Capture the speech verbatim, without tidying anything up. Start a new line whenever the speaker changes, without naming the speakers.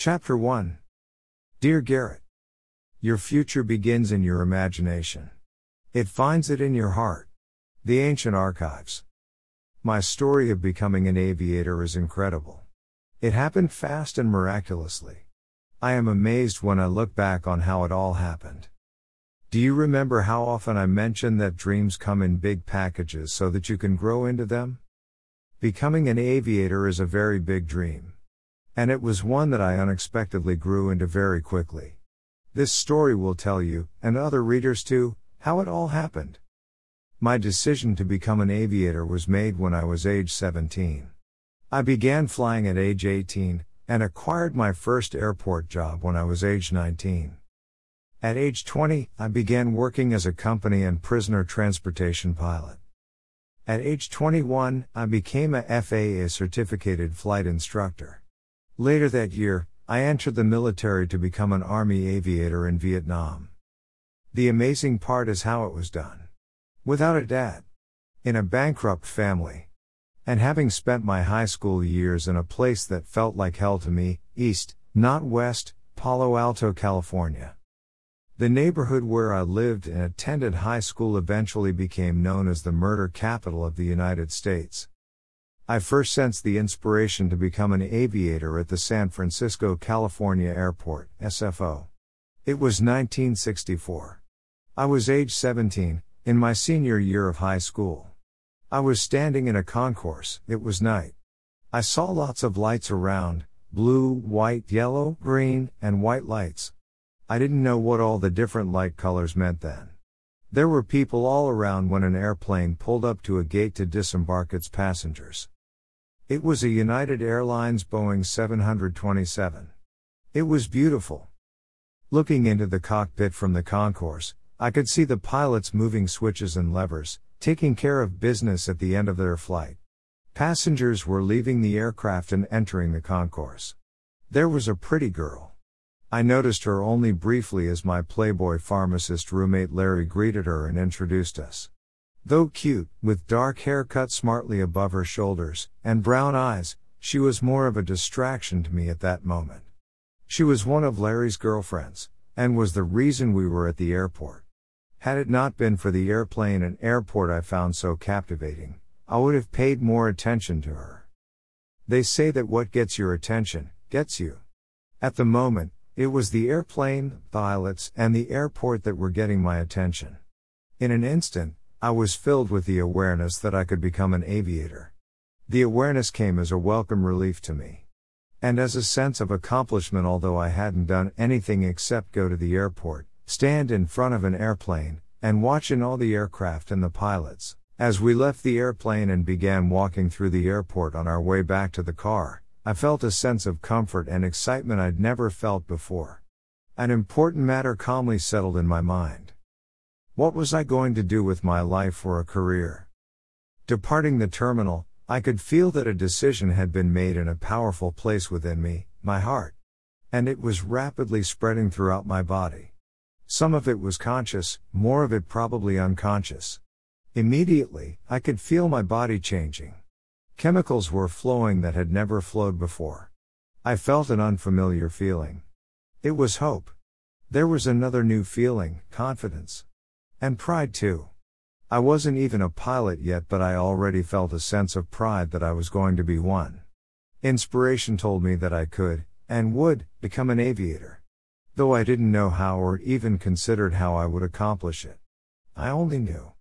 Chapter one. Dear Garrett. Your future begins in your imagination. It finds it in your heart. The Ancient Archives. My story of becoming an aviator is incredible. It happened fast and miraculously. I am amazed when I look back on how it all happened. Do you remember how often I mention that dreams come in big packages so that you can grow into them? Becoming an aviator is a very big dream. And it was one that I unexpectedly grew into very quickly. This story will tell you, and other readers too, how it all happened. My decision to become an aviator was made when I was age seventeen. I began flying at age eighteen, and acquired my first airport job when I was age nineteen. At age twenty, I began working as a company and prisoner transportation pilot. At age twenty-one, I became a F A A certificated flight instructor. Later that year, I entered the military to become an Army aviator in Vietnam. The amazing part is how it was done. Without a dad. In a bankrupt family. And having spent my high school years in a place that felt like hell to me, East, not West, Palo Alto, California. The neighborhood where I lived and attended high school eventually became known as the murder capital of the United States. I first sensed the inspiration to become an aviator at the San Francisco, California Airport, S F O. It was nineteen sixty-four. I was age seventeen, in my senior year of high school. I was standing in a concourse, it was night. I saw lots of lights around, blue, white, yellow, green, and white lights. I didn't know what all the different light colors meant then. There were people all around when an airplane pulled up to a gate to disembark its passengers. It was a United Airlines Boeing seven twenty-seven. It was beautiful. Looking into the cockpit from the concourse, I could see the pilots moving switches and levers, taking care of business at the end of their flight. Passengers were leaving the aircraft and entering the concourse. There was a pretty girl. I noticed her only briefly as my Playboy pharmacist roommate Larry greeted her and introduced us. Though cute, with dark hair cut smartly above her shoulders, and brown eyes, she was more of a distraction to me at that moment. She was one of Larry's girlfriends, and was the reason we were at the airport. Had it not been for the airplane and airport I found so captivating, I would have paid more attention to her. They say that what gets your attention, gets you. At the moment, it was the airplane, pilots, and the airport that were getting my attention. In an instant, I was filled with the awareness that I could become an aviator. The awareness came as a welcome relief to me. And as a sense of accomplishment, although I hadn't done anything except go to the airport, stand in front of an airplane, and watch in all the aircraft and the pilots. As we left the airplane and began walking through the airport on our way back to the car, I felt a sense of comfort and excitement I'd never felt before. An important matter calmly settled in my mind. What was I going to do with my life or a career? Departing the terminal, I could feel that a decision had been made in a powerful place within me, my heart. And it was rapidly spreading throughout my body. Some of it was conscious, more of it probably unconscious. Immediately, I could feel my body changing. Chemicals were flowing that had never flowed before. I felt an unfamiliar feeling. It was hope. There was another new feeling, confidence. And pride too. I wasn't even a pilot yet, but I already felt a sense of pride that I was going to be one. Inspiration told me that I could, and would, become an aviator. Though I didn't know how or even considered how I would accomplish it. I only knew.